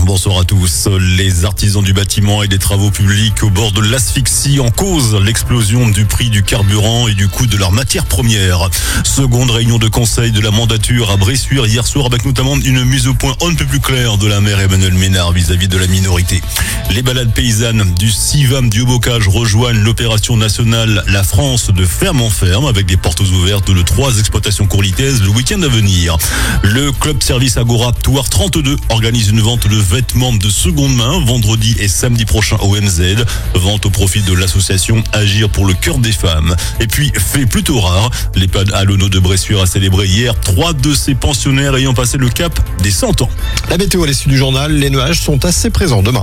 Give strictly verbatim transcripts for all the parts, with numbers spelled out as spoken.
Bonsoir à tous. Les artisans du bâtiment et des travaux publics au bord de l'asphyxie en cause l'explosion du prix du carburant et du coût de leurs matières premières. Seconde réunion de conseil de la mandature à Bressuire hier soir avec notamment une mise au point on ne peut plus claire de la maire Emmanuelle Ménard vis-à-vis de la minorité. Les balades paysannes du Civam du Haut-Bocage rejoignent l'opération nationale La France de ferme en ferme avec des portes ouvertes de trois exploitations courlitaises le week-end à venir. Le club service Agora Touar trente-deux organise une vente de vêtements de seconde main vendredi et samedi prochain au M Z. Vente au profit de l'association Agir pour le cœur des femmes. Et puis, fait plutôt rare, l'EHPAD Alono de Bressuire a célébré hier trois de ses pensionnaires ayant passé le cap des cent ans. La météo à l'issue du journal, les nuages sont assez présents demain.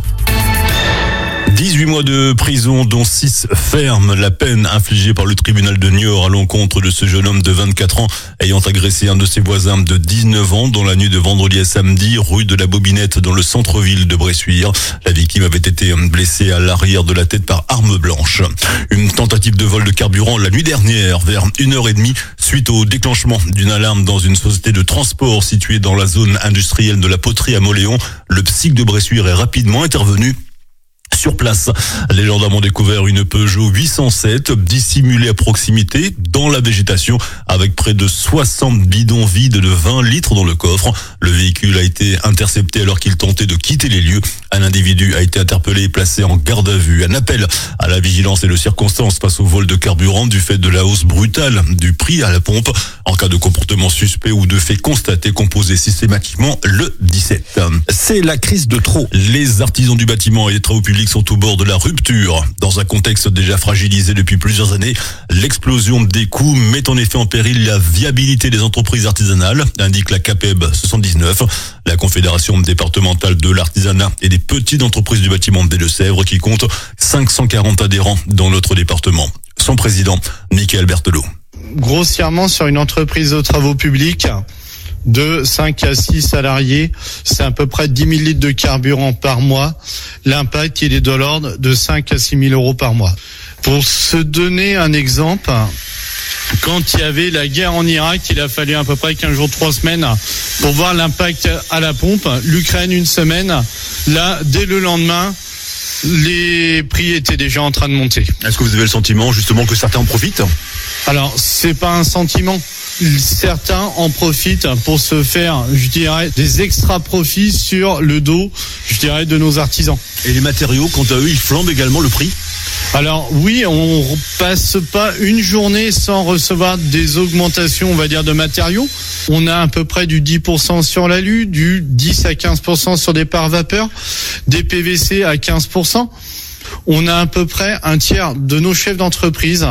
dix-huit mois de prison, dont six fermes. La peine infligée par le tribunal de Niort à l'encontre de ce jeune homme de vingt-quatre ans ayant agressé un de ses voisins de dix-neuf ans dans la nuit de vendredi à samedi, rue de la Bobinette dans le centre-ville de Bressuire. La victime avait été blessée à l'arrière de la tête par arme blanche. Une tentative de vol de carburant la nuit dernière vers une heure trente suite au déclenchement d'une alarme dans une société de transport située dans la zone industrielle de la poterie à Moléon. Le psy de Bressuire est rapidement intervenu. Sur place, les gendarmes ont découvert une Peugeot huit cent sept dissimulée à proximité dans la végétation avec près de soixante bidons vides de vingt litres dans le coffre. Le véhicule a été intercepté alors qu'il tentait de quitter les lieux. Un individu a été interpellé et placé en garde à vue. Un appel à la vigilance et de circonstance face au vol de carburant du fait de la hausse brutale du prix à la pompe. En cas de comportement suspect ou de fait constaté, composé systématiquement le dix-sept. C'est la crise de trop. Les artisans du bâtiment et des travaux publics sont au bord de la rupture. Dans un contexte déjà fragilisé depuis plusieurs années, l'explosion des coûts met en effet en péril la viabilité des entreprises artisanales, indique la CAPEB soixante-dix-neuf, la Confédération départementale de l'artisanat et des petites entreprises du bâtiment des Deux-Sèvres qui compte cinq cent quarante adhérents dans notre département. Son président, Michael Berthelot. Grossièrement, sur une entreprise de travaux publics, de cinq à six salariés, c'est à peu près dix mille litres de carburant par mois. L'impact, il est de l'ordre de cinq à six mille euros par mois. Pour se donner un exemple, quand il y avait la guerre en Irak, il a fallu à peu près quinze jours, trois semaines pour voir l'impact à la pompe. L'Ukraine, une semaine. Là, dès le lendemain, les prix étaient déjà en train de monter. Est-ce que vous avez le sentiment justement que certains en profitent ? Alors, c'est pas un sentiment. Certains en profitent pour se faire, je dirais, des extra profits sur le dos, je dirais, de nos artisans. Et les matériaux, quant à eux, ils flambent également le prix ? Alors oui, on passe pas une journée sans recevoir des augmentations, on va dire, de matériaux. On a à peu près du dix pour cent sur l'alu, du dix à quinze pour cent sur des pare vapeur, des P V C à quinze pour cent. On a à peu près un tiers de nos chefs d'entreprise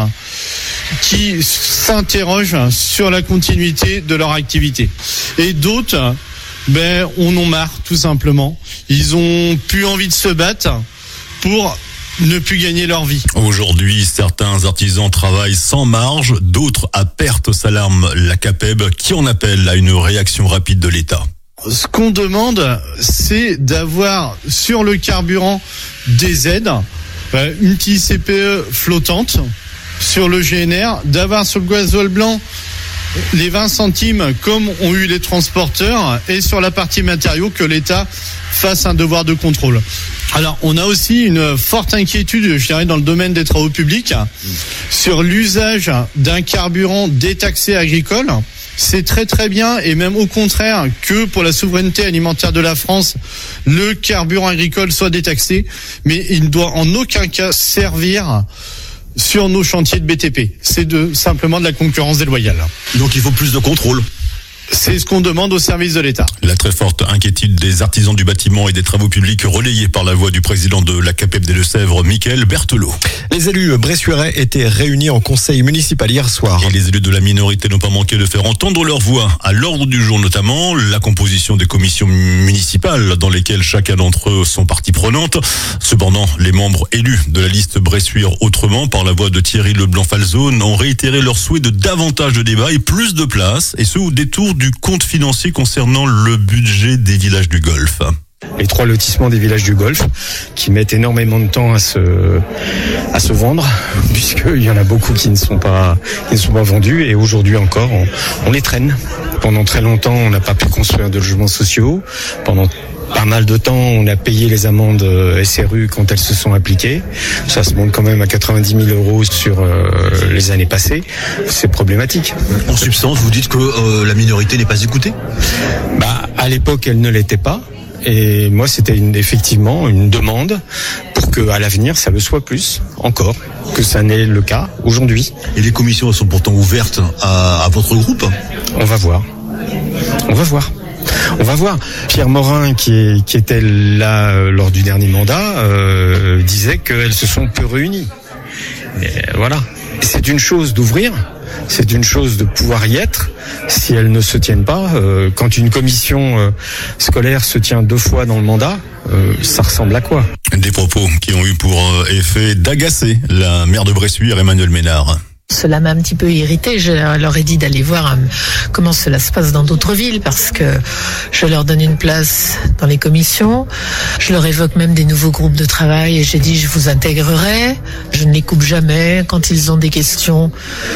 qui s'interrogent sur la continuité de leur activité. Et d'autres, ben, on en marre, tout simplement. Ils ont plus envie de se battre pour ne plus gagner leur vie. Aujourd'hui, certains artisans travaillent sans marge, d'autres à perte, s'alarme la CAPEB, qui en appelle à une réaction rapide de l'État. Ce qu'on demande, c'est d'avoir sur le carburant des aides, une petite C P E flottante sur le G N R, d'avoir sur le gasoil blanc les vingt centimes comme ont eu les transporteurs, et sur la partie matériaux que l'État fasse un devoir de contrôle. Alors, on a aussi une forte inquiétude, je dirais, dans le domaine des travaux publics, sur l'usage d'un carburant détaxé agricole. C'est très très bien, et même au contraire que pour la souveraineté alimentaire de la France, le carburant agricole soit détaxé, mais il ne doit en aucun cas servir sur nos chantiers de B T P. C'est de, simplement de la concurrence déloyale. Donc il faut plus de contrôle. C'est ce qu'on demande au service de l'État. La très forte inquiétude des artisans du bâtiment et des travaux publics relayée par la voix du président de la CAPEB des Deux-Sèvres, Michael Berthelot. Les élus bressuirais étaient réunis en conseil municipal hier soir. Et les élus de la minorité n'ont pas manqué de faire entendre leur voix. À l'ordre du jour notamment, la composition des commissions municipales dans lesquelles chacun d'entre eux sont partie prenante. Cependant, les membres élus de la liste Bressuire autrement, par la voix de Thierry Leblanc-Falzone, ont réitéré leur souhait de davantage de débats et plus de place, et ce au détour du compte financier concernant le budget des villages du Golfe. Les trois lotissements des villages du Golfe qui mettent énormément de temps à se à se vendre, puisqu'il y en a beaucoup qui ne sont pas qui ne sont pas vendus, et aujourd'hui encore on, on les traîne. Pendant très longtemps, on n'a pas pu construire de logements sociaux. Pendant pas mal de temps, on a payé les amendes S R U quand elles se sont appliquées. Ça se monte quand même à quatre-vingt-dix mille euros sur euh, les années passées. C'est problématique. En substance, vous dites que euh, la minorité n'est pas écoutée ? Bah, à l'époque, elle ne l'était pas. Et moi, c'était une, effectivement une demande pour que, à l'avenir, ça le soit plus, encore, que ça n'est le cas aujourd'hui. Et les commissions sont pourtant ouvertes à, à votre groupe ? On va voir. On va voir. On va voir. Pierre Morin, qui, est, qui était là euh, lors du dernier mandat, euh, disait qu'elles se sont peu réunies. Et voilà. Et c'est une chose d'ouvrir, c'est une chose de pouvoir y être. Si elles ne se tiennent pas, euh, quand une commission euh, scolaire se tient deux fois dans le mandat, euh, ça ressemble à quoi ? Des propos qui ont eu pour effet d'agacer la maire de Bressuire, Emmanuelle Ménard. Cela m'a un petit peu irrité. Je leur ai dit d'aller voir euh, comment cela se passe dans d'autres villes parce que je leur donne une place dans les commissions. Je leur évoque même des nouveaux groupes de travail et j'ai dit je vous intégrerai. Je ne les coupe jamais. Quand ils ont des questions,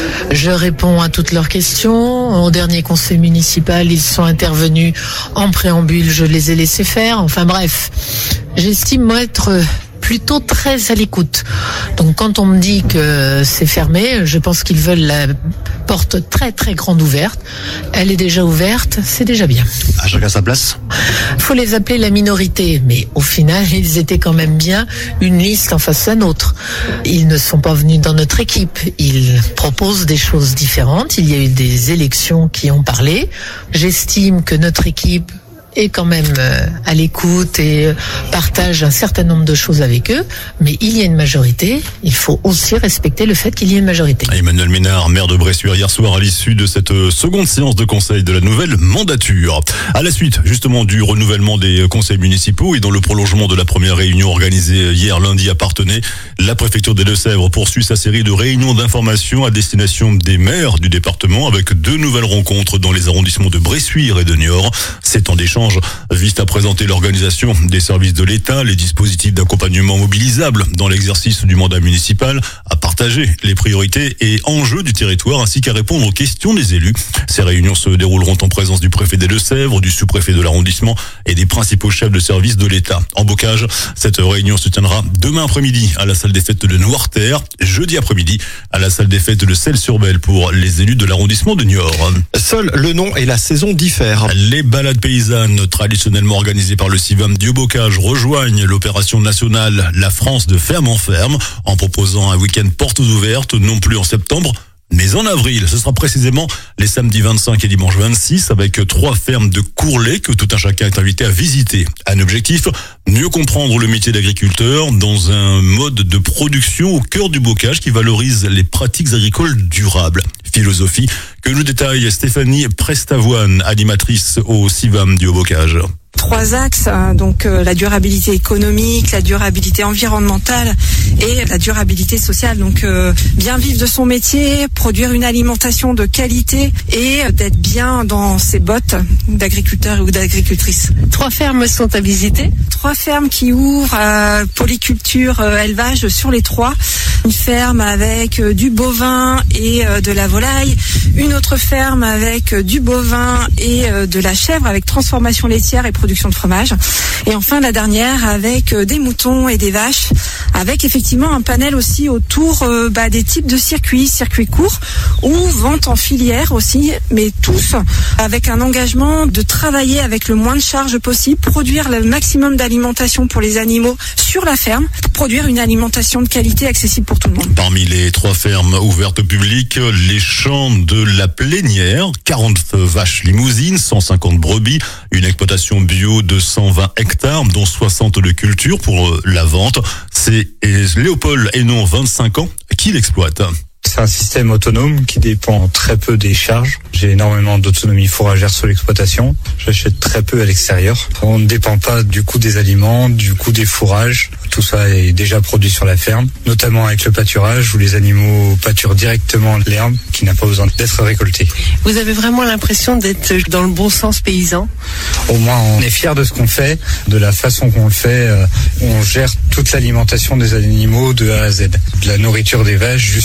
je réponds à toutes leurs questions. Au dernier conseil municipal, ils sont intervenus en préambule. Je les ai laissés faire. Enfin bref, j'estime moi être plutôt très à l'écoute. Donc quand on me dit que c'est fermé, je pense qu'ils veulent la porte très très grande ouverte. Elle est déjà ouverte, c'est déjà bien. À chacun sa place. Faut les appeler la minorité, mais au final, ils étaient quand même bien une liste en face d'un autre. Ils ne sont pas venus dans notre équipe. Ils proposent des choses différentes. Il y a eu des élections qui ont parlé. J'estime que notre équipe est quand même à l'écoute et partage un certain nombre de choses avec eux, mais il y a une majorité, il faut aussi respecter le fait qu'il y ait une majorité. Emmanuelle Ménard, maire de Bressuire, hier soir à l'issue de cette seconde séance de conseil de la nouvelle mandature. À la suite, justement, du renouvellement des conseils municipaux et dans le prolongement de la première réunion organisée hier lundi à Parthenay, la préfecture des Deux-Sèvres poursuit sa série de réunions d'information à destination des maires du département avec deux nouvelles rencontres dans les arrondissements de Bressuire et de Niort. Ces temps d'échange vise à présenter l'organisation des services de l'État, les dispositifs d'accompagnement mobilisables dans l'exercice du mandat municipal, à partager les priorités et enjeux du territoire ainsi qu'à répondre aux questions des élus. Ces réunions se dérouleront en présence du préfet des Deux-Sèvres, du sous-préfet de l'arrondissement et des principaux chefs de service de l'État. En bocage, cette réunion se tiendra demain après-midi à la salle des fêtes de Noirterre, jeudi après-midi à la salle des fêtes de Celles-sur-Belle pour les élus de l'arrondissement de Niort. Seul le nom et la saison diffèrent. Les balades paysannes traditionnellement organisées par le CIVAM du Haut-Bocage rejoignent l'opération nationale La France de ferme en ferme en proposant un week-end portes ouvertes non plus en septembre mais en avril. Ce sera précisément les samedis vingt-cinq et dimanche vingt-six avec trois fermes de Courlet que tout un chacun est invité à visiter. Un objectif, mieux comprendre le métier d'agriculteur dans un mode de production au cœur du bocage qui valorise les pratiques agricoles durables. Philosophie que nous détaille Stéphanie Prestavoine, animatrice au CIVAM du Haut-Bocage. Trois axes, hein, donc euh, la durabilité économique, la durabilité environnementale et la durabilité sociale. Donc euh, bien vivre de son métier, produire une alimentation de qualité et euh, d'être bien dans ses bottes d'agriculteur ou d'agricultrice. Trois fermes sont à visiter. Trois fermes qui ouvrent euh, polyculture, euh, élevage sur les trois. Une ferme avec euh, du bovin et euh, de la volaille. Une autre ferme avec euh, du bovin et euh, de la chèvre avec transformation laitière et production de fromage. Et enfin la dernière avec euh, des moutons et des vaches, avec effectivement un panel aussi autour euh, bah, des types de circuits, circuits courts ou vente en filière aussi, mais tous avec un engagement de travailler avec le moins de charges possible, produire le maximum d'alimentation pour les animaux sur la ferme, pour produire une alimentation de qualité accessible pour tout le monde. Parmi les trois fermes ouvertes au public, les champs de la Plénière, quarante vaches limousines, cent cinquante brebis, une exploitation bio de cent vingt hectares, dont soixante de culture pour la vente. C'est Léopold Hénon, vingt-cinq ans, qui l'exploite. C'est un système autonome qui dépend très peu des charges. J'ai énormément d'autonomie fourragère sur l'exploitation. J'achète très peu à l'extérieur. On ne dépend pas du coût des aliments, du coût des fourrages. Tout ça est déjà produit sur la ferme, notamment avec le pâturage où les animaux pâturent directement l'herbe qui n'a pas besoin d'être récoltée. Vous avez vraiment l'impression d'être dans le bon sens paysan ? Au moins, on est fiers de ce qu'on fait, de la façon qu'on le fait. On gère toute l'alimentation des animaux de A à Z, de la nourriture des vaches jusqu'aux produits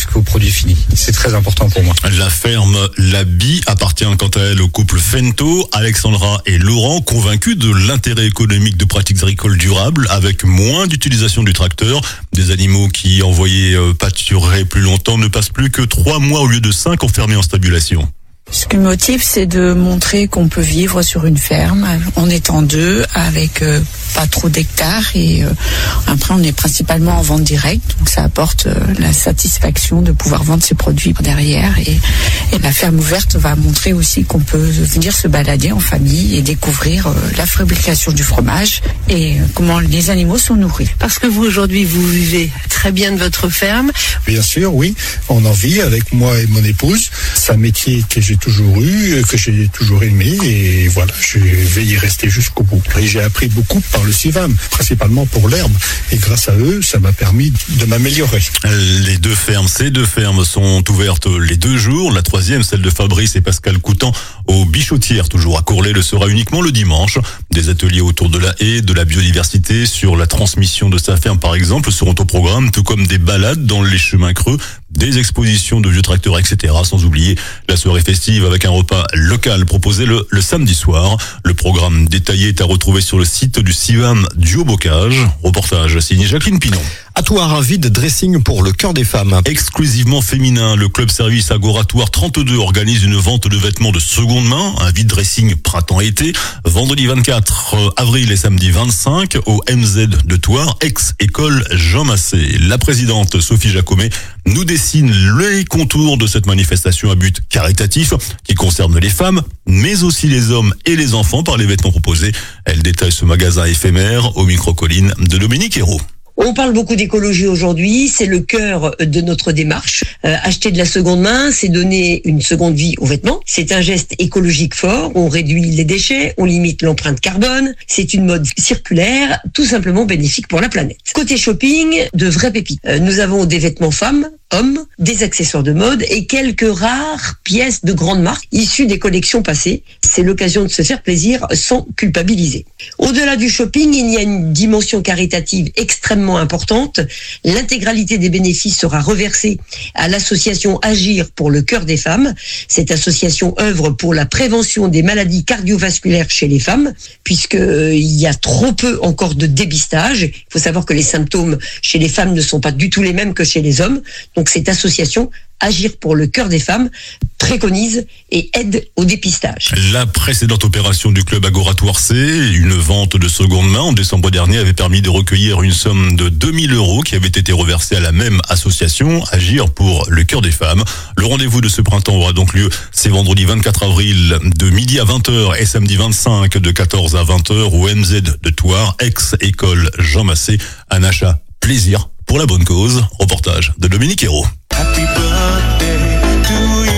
produit fini. C'est très important pour moi. La ferme La Bie appartient quant à elle au couple Fento, Alexandra et Laurent, convaincus de l'intérêt économique de pratiques agricoles durables avec moins d'utilisation du tracteur. Des animaux qui, envoyés pâturer plus longtemps, ne passent plus que trois mois au lieu de cinq enfermés en stabulation. Ce qui me motive, c'est de montrer qu'on peut vivre sur une ferme en étant deux, avec euh, pas trop d'hectares. Et euh, après, on est principalement en vente directe, donc ça apporte euh, la satisfaction de pouvoir vendre ses produits derrière. Et, et la ferme ouverte va montrer aussi qu'on peut venir se balader en famille et découvrir euh, la fabrication du fromage et euh, comment les animaux sont nourris. Parce que vous, aujourd'hui, vous vivez très bien de votre ferme. Bien sûr, oui. On en vit avec moi et mon épouse. C'est un métier que j'ai toujours eu, que j'ai toujours aimé, et voilà, je vais y rester jusqu'au bout. Et j'ai appris beaucoup par le CIVAM, principalement pour l'herbe, et grâce à eux, ça m'a permis de m'améliorer. Les deux fermes, ces deux fermes sont ouvertes les deux jours. La troisième, celle de Fabrice et Pascal Coutan, aux Bichotières, toujours à Courlay, le sera uniquement le dimanche. Des ateliers autour de la haie, de la biodiversité, sur la transmission de sa ferme par exemple, seront au programme, tout comme des balades dans les chemins creux, des expositions de vieux tracteurs, et cetera. Sans oublier la soirée festive avec un repas local proposé le, le samedi soir. Le programme détaillé est à retrouver sur le site du CIVAM du Haut-Bocage. Reportage signé Jacqueline Pinon. Atoire, un vide dressing pour le cœur des femmes. Exclusivement féminin, le club service Agoratoire trente-deux organise une vente de vêtements de seconde main, un vide dressing printemps-été, vendredi vingt-quatre avril et samedi vingt-cinq au M Z de Thouars, ex-école Jean Massé. La présidente Sophie Jacomet nous dessine les contours de cette manifestation à but caritatif qui concerne les femmes, mais aussi les hommes et les enfants par les vêtements proposés. Elle détaille ce magasin éphémère au micro-colline de Dominique Hérault. On parle beaucoup d'écologie aujourd'hui, c'est le cœur de notre démarche. Euh, acheter de la seconde main, c'est donner une seconde vie aux vêtements. C'est un geste écologique fort, on réduit les déchets, on limite l'empreinte carbone. C'est une mode circulaire, tout simplement bénéfique pour la planète. Côté shopping, de vraies pépites. Euh, nous avons des vêtements femmes, hommes, des accessoires de mode et quelques rares pièces de grandes marques issues des collections passées. C'est l'occasion de se faire plaisir sans culpabiliser. Au-delà du shopping, il y a une dimension caritative extrêmement importante. L'intégralité des bénéfices sera reversée à l'association Agir pour le cœur des femmes. Cette association œuvre pour la prévention des maladies cardiovasculaires chez les femmes, puisque euh, il y a trop peu encore de dépistage. Il faut savoir que les symptômes chez les femmes ne sont pas du tout les mêmes que chez les hommes. Donc cette association Agir pour le cœur des femmes préconise et aide au dépistage. La précédente opération du club Agoratoire C, une vente de seconde main en décembre dernier, avait permis de recueillir une somme de deux mille euros qui avait été reversée à la même association, Agir pour le cœur des femmes. Le rendez-vous de ce printemps aura donc lieu, c'est vendredi vingt-quatre avril de midi à vingt heures et samedi vingt-cinq de quatorze à vingt heures au M Z de Thouars, ex-école Jean Massé. Un achat plaisir pour la bonne cause. Reportage de Dominique Hérault. Happy birthday to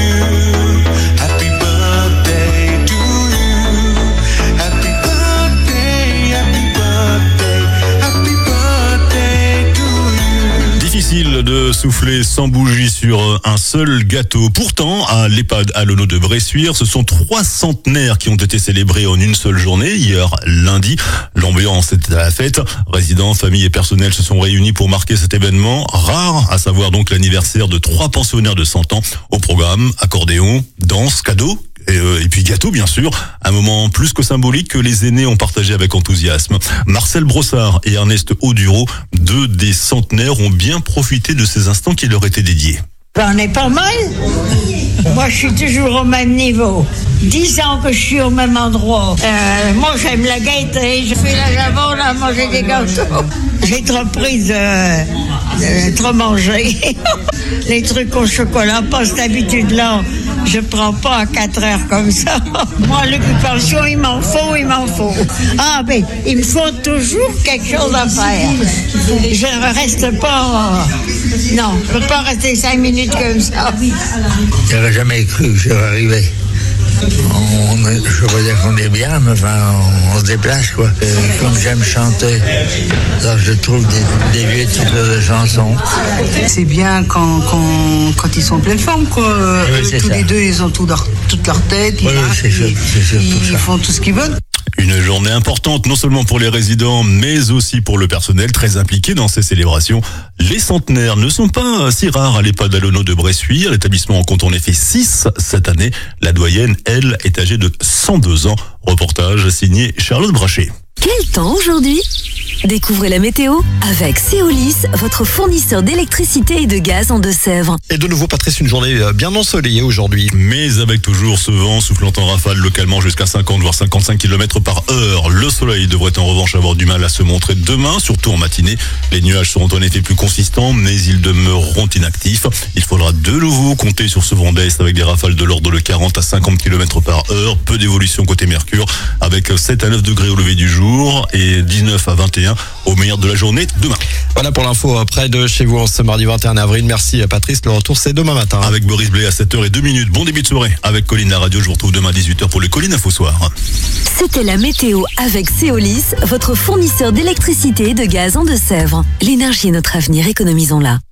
you. Happy birthday to you. Happy birthday, happy birthday, happy birthday to you. Difficile de souffler sans bougie sur un seul gâteau. Pourtant, à l'EHPAD Alono de Bressuire, ce sont trois centenaires qui ont été célébrés en une seule journée, hier lundi. L'ambiance était à la fête. Résidents, familles et personnels se sont réunis pour marquer cet événement rare, à savoir donc l'anniversaire de trois pensionnaires de cent ans. Au programme, accordéon, danse, cadeaux. Et, euh, et puis gâteau, bien sûr, un moment plus que symbolique que les aînés ont partagé avec enthousiasme. Marcel Brossard et Ernest Audureau, deux des centenaires, ont bien profité de ces instants qui leur étaient dédiés. On est pas mal. Moi, je suis toujours au même niveau. Dix ans que je suis au même endroit. Euh, moi, j'aime la gaieté. Je fais la javon à manger des gâteaux. J'ai trop pris de, de trop manger. Les trucs au chocolat, pas cette habitude-là. Je prends pas à quatre heures comme ça. Moi, l'occupation, il m'en faut, il m'en faut. Ah, mais il me faut toujours quelque chose à faire. Je ne reste pas... Non, je ne peux pas rester cinq minutes comme ça. J'aurais jamais cru que j'aurais arrivé. On, je veux dire qu'on est bien, mais enfin, on, on se déplace, quoi. Et comme j'aime chanter, alors je trouve des, des vieux types de chansons. C'est bien quand, quand, quand ils sont en pleine forme, quoi. Oui, Tous ça. les deux, ils ont tout leur, toute leur tête, ils, oui, marchent, c'est sûr, ils, c'est sûr, ils tout ça. font tout ce qu'ils veulent. Une journée importante non seulement pour les résidents mais aussi pour le personnel très impliqué dans ces célébrations. Les centenaires ne sont pas si rares à l'EHPAD Alono de Bressuire. L'établissement en compte en effet six cette année. La doyenne, elle, est âgée de cent deux ans. Reportage signé Charlotte Brachet. Quel temps aujourd'hui ? Découvrez la météo avec Céolis, votre fournisseur d'électricité et de gaz en Deux-Sèvres. Et de nouveau, Patrice, une journée bien ensoleillée aujourd'hui. Mais avec toujours ce vent soufflant en rafale localement jusqu'à cinquante voire cinquante-cinq kilomètres par heure. Le soleil devrait en revanche avoir du mal à se montrer demain, surtout en matinée. Les nuages seront en effet plus consistants, mais ils demeureront inactifs. Il faudra de nouveau compter sur ce vent d'est avec des rafales de l'ordre de quarante à cinquante kilomètres par heure. Peu d'évolution côté Mercure, avec sept à neuf degrés au lever du jour et dix-neuf à vingt et un au meilleur de la journée demain. Voilà pour l'info près de chez vous en ce mardi vingt et un avril. Merci Patrice, le retour c'est demain matin. Avec Boris Blé à sept heures deux. Bon début de soirée avec Colline la radio. Je vous retrouve demain à dix-huit heures pour le Colline Info Soir. C'était la météo avec Céolis, votre fournisseur d'électricité et de gaz en Deux-Sèvres. L'énergie est notre avenir, économisons-la.